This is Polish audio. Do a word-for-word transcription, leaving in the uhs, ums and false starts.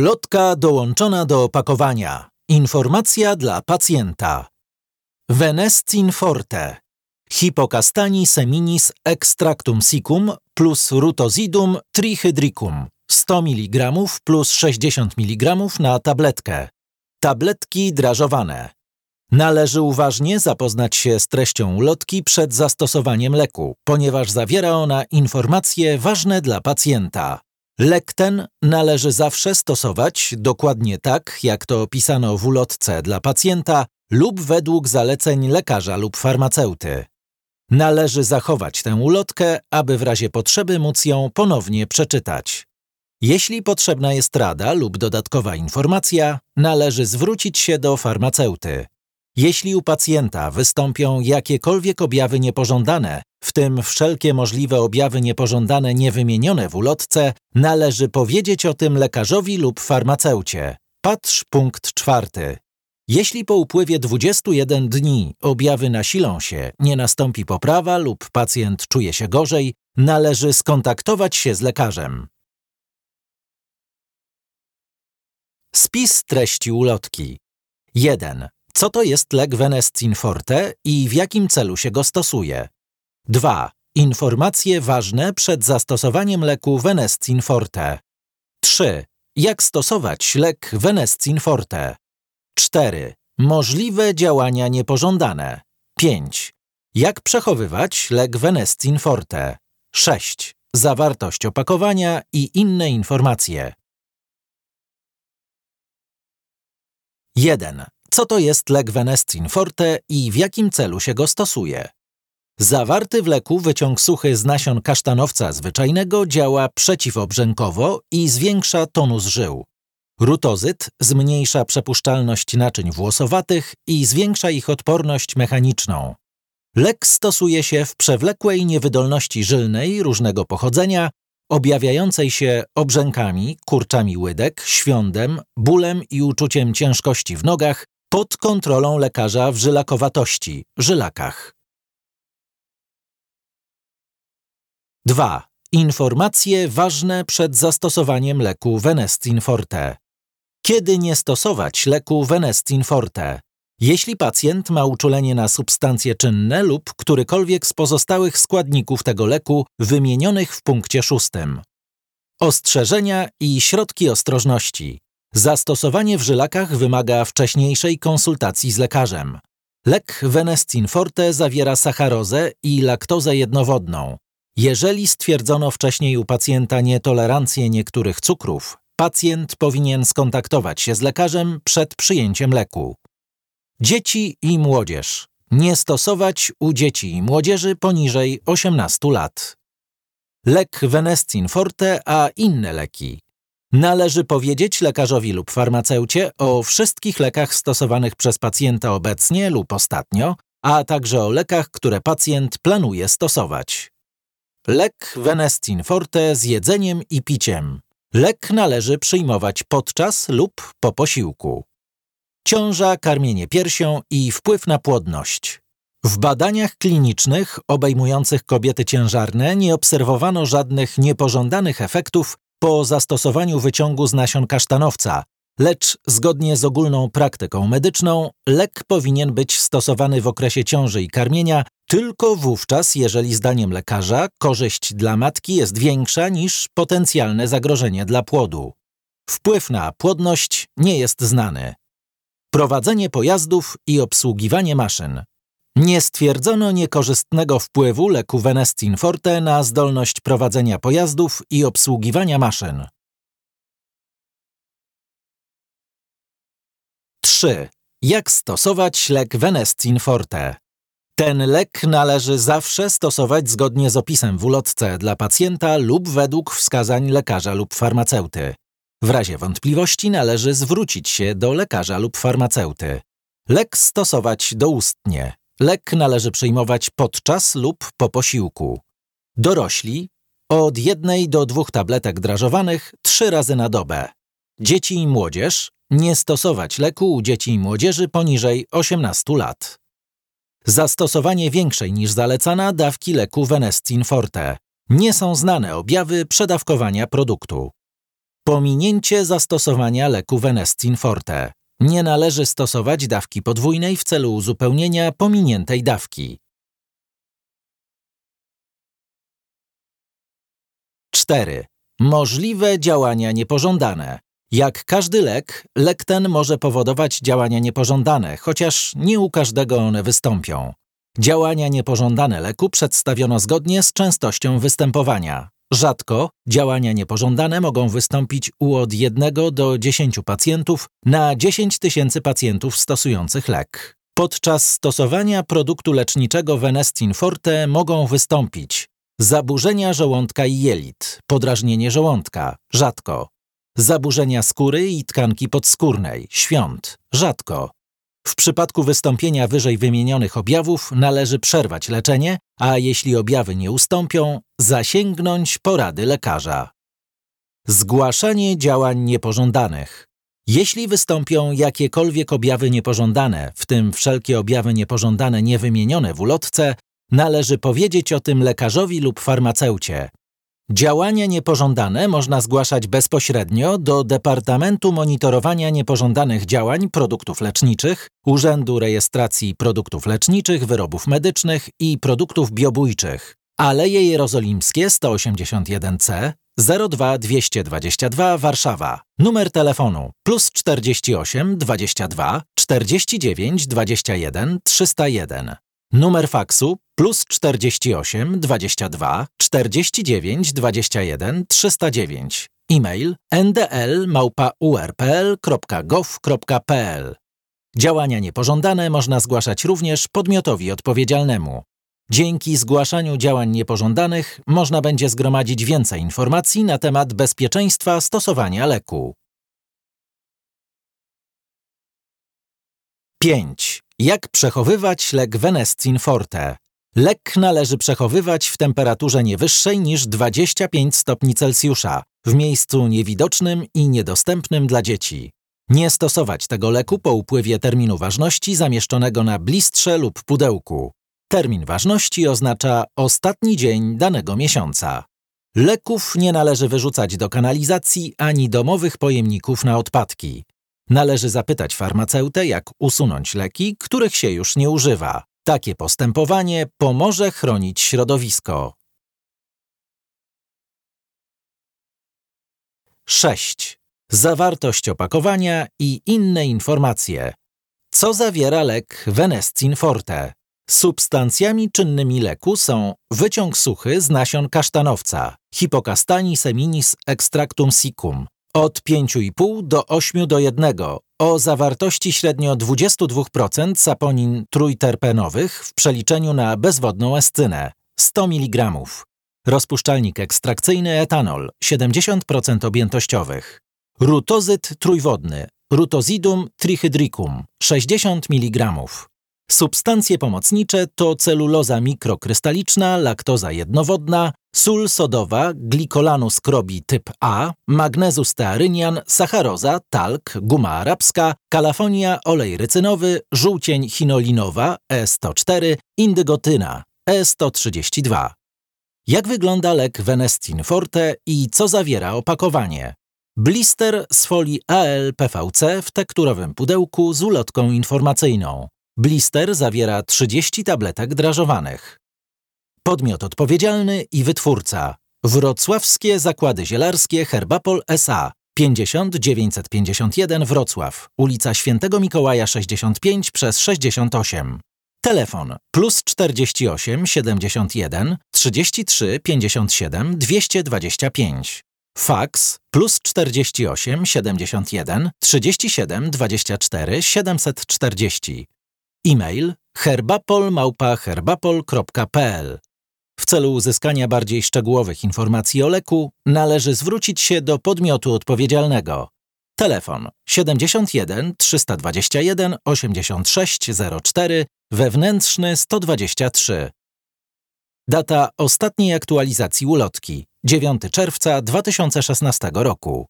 Ulotka dołączona do opakowania. Informacja dla pacjenta. Venestin Forte. Hippocastani seminis extractum siccum plus rutozidum trihydricum. sto miligramów plus sześćdziesiąt miligramów na tabletkę. Tabletki drażowane. Należy uważnie zapoznać się z treścią ulotki przed zastosowaniem leku, ponieważ zawiera ona informacje ważne dla pacjenta. Lek ten należy zawsze stosować dokładnie tak, jak to opisano w ulotce dla pacjenta lub według zaleceń lekarza lub farmaceuty. Należy zachować tę ulotkę, aby w razie potrzeby móc ją ponownie przeczytać. Jeśli potrzebna jest rada lub dodatkowa informacja, należy zwrócić się do farmaceuty. Jeśli u pacjenta wystąpią jakiekolwiek objawy niepożądane, w tym wszelkie możliwe objawy niepożądane niewymienione w ulotce, należy powiedzieć o tym lekarzowi lub farmaceucie. Patrz punkt czwarty. Jeśli po upływie dwudziestu jeden dni objawy nasilą się, nie nastąpi poprawa lub pacjent czuje się gorzej, należy skontaktować się z lekarzem. Spis treści ulotki. jeden. Co to jest lek Venestin Forte i w jakim celu się go stosuje? dwa. Informacje ważne przed zastosowaniem leku Venestin Forte. trzy. Jak stosować lek Venestin Forte? cztery. Możliwe działania niepożądane. pięć. Jak przechowywać lek Venestin Forte? sześć. Zawartość opakowania i inne informacje. jeden. Co to jest lek Venestin Forte i w jakim celu się go stosuje? Zawarty w leku wyciąg suchy z nasion kasztanowca zwyczajnego działa przeciwobrzękowo i zwiększa tonus żył. Rutozyd zmniejsza przepuszczalność naczyń włosowatych i zwiększa ich odporność mechaniczną. Lek stosuje się w przewlekłej niewydolności żylnej różnego pochodzenia, objawiającej się obrzękami, kurczami łydek, świądem, bólem i uczuciem ciężkości w nogach pod kontrolą lekarza w żylakowatości, żylakach. dwa. Informacje ważne przed zastosowaniem leku Venestin Forte. Kiedy nie stosować leku Venestin Forte? Jeśli pacjent ma uczulenie na substancje czynne lub którykolwiek z pozostałych składników tego leku wymienionych w punkcie szóstym. Ostrzeżenia i środki ostrożności. Zastosowanie w żylakach wymaga wcześniejszej konsultacji z lekarzem. Lek Venestin Forte zawiera sacharozę i laktozę jednowodną. Jeżeli stwierdzono wcześniej u pacjenta nietolerancję niektórych cukrów, pacjent powinien skontaktować się z lekarzem przed przyjęciem leku. Dzieci i młodzież. Nie stosować u dzieci i młodzieży poniżej osiemnastu lat. Lek Venestin Forte, a inne leki. Należy powiedzieć lekarzowi lub farmaceucie o wszystkich lekach stosowanych przez pacjenta obecnie lub ostatnio, a także o lekach, które pacjent planuje stosować. Lek Venestin Forte z jedzeniem i piciem. Lek należy przyjmować podczas lub po posiłku. Ciąża, karmienie piersią i wpływ na płodność. W badaniach klinicznych obejmujących kobiety ciężarne nie obserwowano żadnych niepożądanych efektów po zastosowaniu wyciągu z nasion kasztanowca, lecz zgodnie z ogólną praktyką medyczną lek powinien być stosowany w okresie ciąży i karmienia tylko wówczas, jeżeli zdaniem lekarza korzyść dla matki jest większa niż potencjalne zagrożenie dla płodu. Wpływ na płodność nie jest znany. Prowadzenie pojazdów i obsługiwanie maszyn. Nie stwierdzono niekorzystnego wpływu leku Venestin Forte na zdolność prowadzenia pojazdów i obsługiwania maszyn. trzy. Jak stosować lek Venestin Forte? Ten lek należy zawsze stosować zgodnie z opisem w ulotce dla pacjenta lub według wskazań lekarza lub farmaceuty. W razie wątpliwości należy zwrócić się do lekarza lub farmaceuty. Lek stosować doustnie. Lek należy przyjmować podczas lub po posiłku. Dorośli od jednej do dwóch tabletek drażowanych trzy razy na dobę. Dzieci i młodzież nie stosować leku u dzieci i młodzieży poniżej osiemnastu lat. Zastosowanie większej niż zalecana dawki leku Venestin Forte. Nie są znane objawy przedawkowania produktu. Pominięcie zastosowania leku Venestin Forte. Nie należy stosować dawki podwójnej w celu uzupełnienia pominiętej dawki. cztery. Możliwe działania niepożądane. Jak każdy lek, lek ten może powodować działania niepożądane, chociaż nie u każdego one wystąpią. Działania niepożądane leku przedstawiono zgodnie z częstością występowania. Rzadko działania niepożądane mogą wystąpić u od jednego do dziesięciu pacjentów na dziesięć tysięcy pacjentów stosujących lek. Podczas stosowania produktu leczniczego Venestin Forte mogą wystąpić zaburzenia żołądka i jelit, podrażnienie żołądka, rzadko. Zaburzenia skóry i tkanki podskórnej, świąt, rzadko. W przypadku wystąpienia wyżej wymienionych objawów należy przerwać leczenie, a jeśli objawy nie ustąpią, zasięgnąć porady lekarza. Zgłaszanie działań niepożądanych. Jeśli wystąpią jakiekolwiek objawy niepożądane, w tym wszelkie objawy niepożądane niewymienione w ulotce, należy powiedzieć o tym lekarzowi lub farmaceucie. Działania niepożądane można zgłaszać bezpośrednio do Departamentu Monitorowania Niepożądanych Działań Produktów Leczniczych, Urzędu Rejestracji Produktów Leczniczych, Wyrobów Medycznych i Produktów Biobójczych. Aleje Jerozolimskie sto osiemdziesiąt jeden C, zero dwa dwieście dwadzieścia dwa Warszawa. Numer telefonu plus czterdzieści osiem dwadzieścia dwa czterdzieści dziewięć dwadzieścia jeden trzysta jeden. Numer faksu plus czterdzieści osiem dwadzieścia dwa czterdzieści dziewięć dwadzieścia jeden trzysta dziewięć. E-mail n d l małpa u r p l kropka gov kropka p l. Działania niepożądane można zgłaszać również podmiotowi odpowiedzialnemu. Dzięki zgłaszaniu działań niepożądanych można będzie zgromadzić więcej informacji na temat bezpieczeństwa stosowania leku. pięć. Jak przechowywać lek Venestin Forte? Lek należy przechowywać w temperaturze nie wyższej niż dwadzieścia pięć stopni Celsjusza, w miejscu niewidocznym i niedostępnym dla dzieci. Nie stosować tego leku po upływie terminu ważności zamieszczonego na blistrze lub pudełku. Termin ważności oznacza ostatni dzień danego miesiąca. Leków nie należy wyrzucać do kanalizacji ani domowych pojemników na odpadki. Należy zapytać farmaceutę, jak usunąć leki, których się już nie używa. Takie postępowanie pomoże chronić środowisko. sześć. Zawartość opakowania i inne informacje. Co zawiera lek Venestin Forte? Substancjami czynnymi leku są wyciąg suchy z nasion kasztanowca, Hippocastani seminis extractum siccum, od pięć i pół do osiem do jednego, o zawartości średnio dwadzieścia dwa procent saponin trójterpenowych w przeliczeniu na bezwodną escynę, sto miligramów. Rozpuszczalnik ekstrakcyjny etanol, siedemdziesiąt procent objętościowych. Rutozyt trójwodny, Rutozidum trihydricum, sześćdziesiąt miligramów. Substancje pomocnicze to celuloza mikrokrystaliczna, laktoza jednowodna, sól sodowa, glikolanus krobi typ A, magnezus stearynian, sacharoza, talk, guma arabska, kalafonia, olej rycynowy, żółcień chinolinowa E sto cztery, indygotyna E sto trzydzieści dwa. Jak wygląda lek Venestin Forte i co zawiera opakowanie? Blister z folii A L P V C w tekturowym pudełku z ulotką informacyjną. Blister zawiera trzydzieści tabletek drażowanych. Podmiot odpowiedzialny i wytwórca. Wrocławskie Zakłady Zielarskie Herbapol S A pięćdziesiąt dziewięćset pięćdziesiąt jeden Wrocław, ulica Świętego Mikołaja sześćdziesiąt pięć przez sześćdziesiąt osiem. Telefon plus czterdzieści osiem siedemdziesiąt jeden trzydzieści trzy pięćdziesiąt siedem dwieście dwadzieścia pięć. Faks plus czterdzieści osiem siedemdziesiąt jeden trzydzieści siedem dwadzieścia cztery siedemset czterdzieści. E-mail herbapol małpa herbapol kropka p l. W celu uzyskania bardziej szczegółowych informacji o leku należy zwrócić się do podmiotu odpowiedzialnego. Telefon siedemdziesiąt jeden trzysta dwadzieścia jeden osiemdziesiąt sześć zero cztery, wewnętrzny sto dwadzieścia trzy. Data ostatniej aktualizacji ulotki dziewiątego czerwca dwa tysiące szesnastego roku.